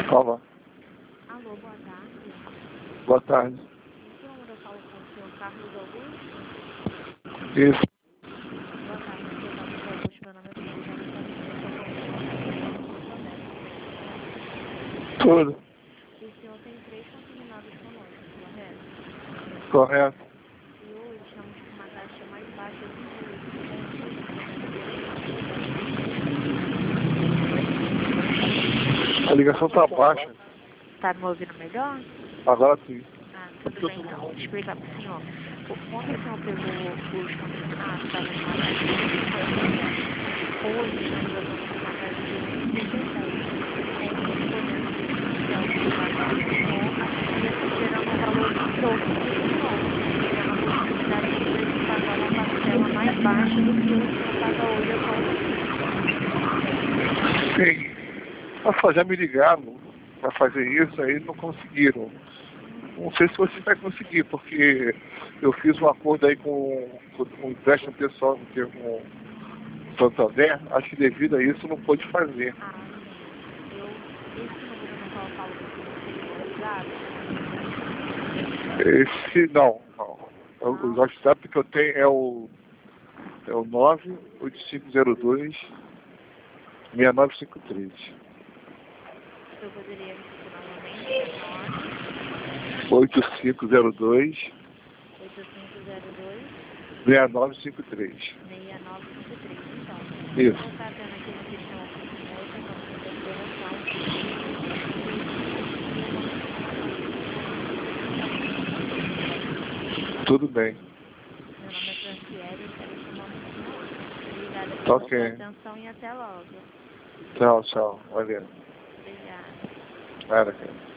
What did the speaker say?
Fala. Alô, boa tarde. Boa tarde. Por onde eu falo com o senhor Carlos Augusto? Isso. Boa tarde, senhor Carlos Augusto. Meu nome é Fernanda. Tudo. O senhor tem 3 consignados conosco, correto? Correto. E hoje estamos com uma taxa mais baixa de juros. A ligação tá baixa. Está me ouvindo melhor? Agora sim. Ah, tudo bem então. Vou explicar para o senhor. Quando o senhor pegou os consignados, estava numa taxa de 1,50. Hoje estamos usando uma taxa de 1,37. Com isso, podendo financiar o seu pagamento e gerando um valor em dobro para o senhor. Tendo a possibilidade de poder pagar uma parcela mais baixa do que o senhor paga hoje atualmente. Sim. Nossa, já me ligaram para fazer isso, aí não conseguiram. Não sei se você vai conseguir, porque eu fiz um acordo aí com um empréstimo pessoal com o Santander. Acho que devido a isso não pôde fazer. Ah, sim. Esse número no qual eu falo com o senhor seria o WhatsApp? Esse, não. O WhatsApp que eu tenho é o 98502-6953. Eu poderia repetir novamente, é 8502 98502 6953. 6953. Então, Isso. eu estou tendo aqui no sistema com o senhor, tentando fazer a correção. Tudo bem. Meu nome é Franciele, eu estarei chamando o senhor hoje. Obrigada Tá pela ok. sua atenção e até logo. Tchau, tchau. Valeu. Obrigada. Nada, cara.